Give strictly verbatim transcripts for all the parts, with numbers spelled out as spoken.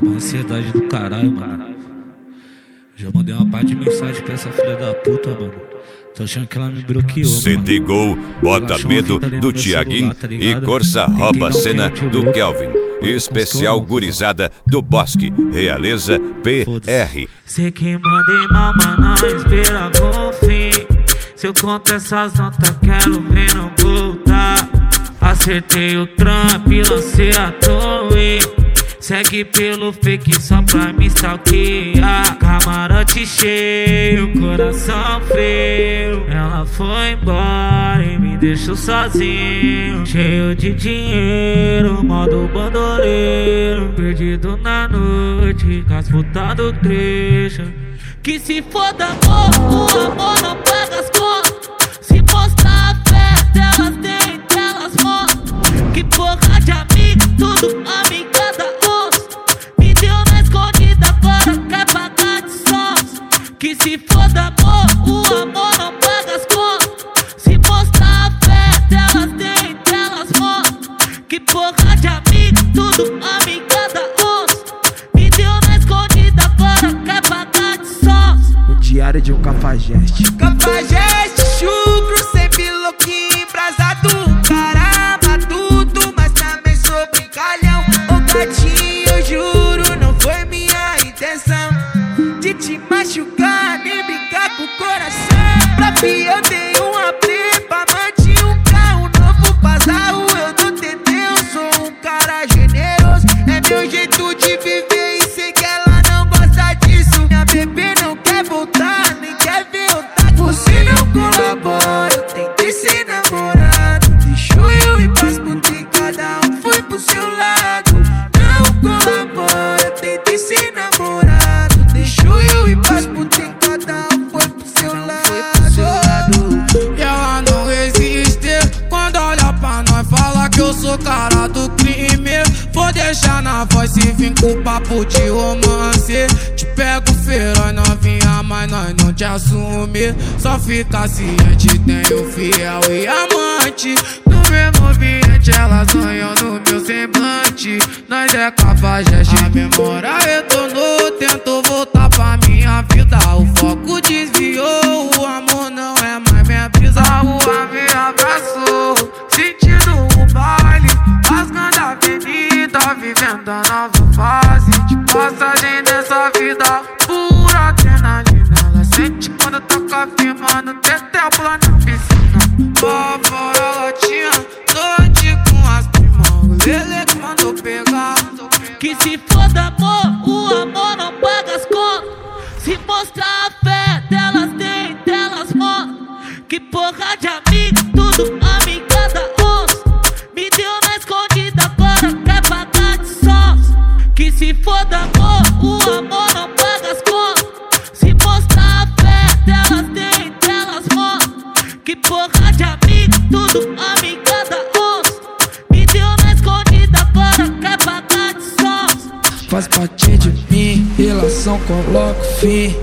uma ansiedade do caralho, mano. Já mandei uma parte de mensagem pra essa filha da puta, mano. Tô achando que ela me bloqueou, C T Gol, bota medo do Thiaguinho tá e Corsa rouba a cena do Kelvin. Especial gurizada do Bosque, Realeza P R. Cê que manda em mama, não espera com fim. Se eu conto essas notas, quero ver não voltar. Acertei o Trump, lancei a torre. Segue pelo fake só pra me stalkear. Camarote cheio, coração frio. Ela foi embora e me deixou sozinho. Cheio de dinheiro, modo bandoleiro. Perdido na noite, com as putas do trecho. Que se foda amor, o amor não paga as contas. Se mostrar a fé delas, tem delas mostram. Que porra de amigo, tudo amigada osso. Me deu na escondida, agora quer pagar de sons. Que se foda amor, o amor não paga as contas. Se mostrar a fé delas, tem delas mostram. Que porra de amigo, tudo amigada osso. Me deu na escondida, agora quer pagar de sons. O diário de um cafajeste. Cafajeste, chucro, sempre louquinho, embrasado. Caramba, tudo, mas também sou brincalhão. Ô gatinho, eu juro, não foi minha intenção de te machucar, nem brincar com o coração. Pra fi, eu dei uma prepa, manti um carro novo, passar o eu do T T. Eu sou um cara generoso, é meu jeito de viver e sei que ela não gosta disso. Minha bebê não quer voltar, nem quer ver eu tá. Você não colabora, eu tentei ser namorado. Deixou eu ir pras putas e cada um foi pro seu lado. Não colabora, eu tentei ser namorado. Deixou eu ir pras putas e cada um foi pro seu lado. E ela não resiste quando olha pra nós, fala que eu sou cara do crime. Vou deixar na voz e vim com papo de romance. Te pego feroz, novinha, mas nós não te assume. Só fica ciente, tenho fiel e amante. No mesmo ambiente, elas sonham no meu semblante. Nós é cafajeste, a memória retornou. Tento voltar pra minha vida, o foco desviou. O amor não é mais minha brisa, a rua me abraçou. Sentindo o baile, rasgando a avenida, vivendo a nova fase de passagem dessa vida. Pura adrenalina, ela sente quando toca firmando. Tetel pula na piscina, pra fora latinha, noite com as primas. O Lele que mandou pegar. Que se foda amor, o amor não paga as contas. Se mostrar a fé delas, tem delas mostram. Que porra de amigo, tudo amigada osso. Me deu na escondida, agora quer pagar de sons. Que se foda amor, o amor não paga as contas. Se mostrar a fé delas, tem delas mostram. Que porra de amigo, tudo amigada osso. Me deu na escondida, agora quer pagar de sons. Faz parte de mim, relação coloco fim.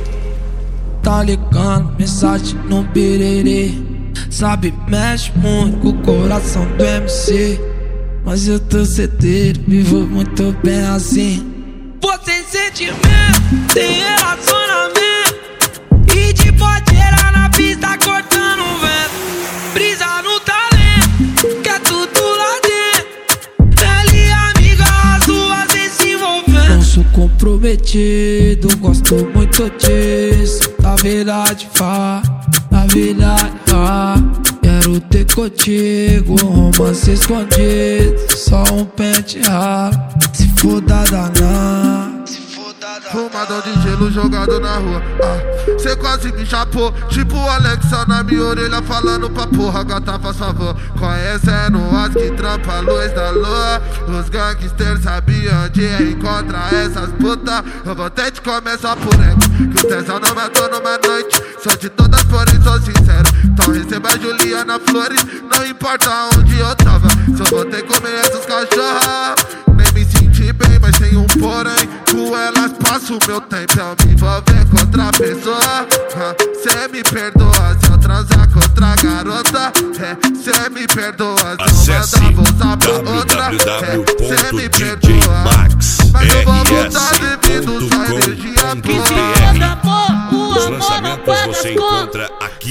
Tá ligando, mensagem no birerê. Sabe, mexe muito com o coração do M C. Mas eu tô certeiro, vivo muito bem assim. Você sentimento, tem relacionamento. E de podeira na pista cortando o vento. Brisa no talento, que é tudo lá dentro. Velha e amiga, as duas vêm se envolvendo. Não sou comprometido, gosto muito disso. Na verdade, vá, na verdade, vá. Quero ter contigo um romance escondido. Só um pente ralo, se foda danar. Fumadão de gelo jogado na rua. Ah, cê quase me chapou. Tipo o Alexa na minha orelha falando pra porra, gata faz favor. Conhecendo as que trampa a luz da lua. Os gangsters sabiam onde encontrar essas putas. Eu vou ter de comer só por ego, que o tesão não matou numa noite. Sou de todas, porém sou sincero. Então receba a Juliana Flores, não importa onde eu tava. Só vou ter que comer essas cachorras. Nem me senti bem, mas tem um porém. Com elas passo o meu tempo, eu me envolver com outra pessoa. Cê me perdoa se eu transar com outra garota. Cê me perdoa se eu mandar vou usar pra outra. Cê me perdoa, mas eu vou voltar.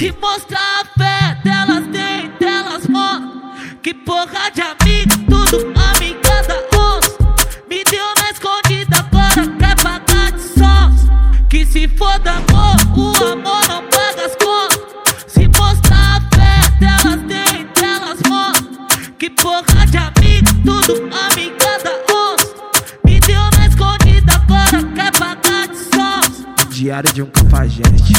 Se mostrar a fé delas, nem delas mostram. Que porra de amigo, tudo amiga da onça. Me deu na escondida, agora quer pagar de sons. Que se foda amor, o amor não paga as contas. Se mostrar a fé delas, nem delas mostram. Que porra de amigo, tudo amiga da onça. Me deu na escondida, agora quer pagar de sons. Diário de um cafajeste.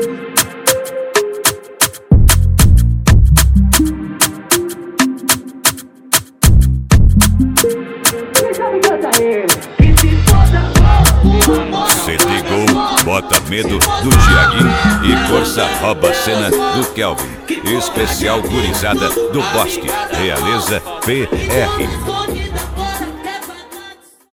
C D Gol, Bota Medo do Tiaguinho e Corsa Rouba Cena do Kelvin. Especial Gurizada do Bosque, Realeza P R.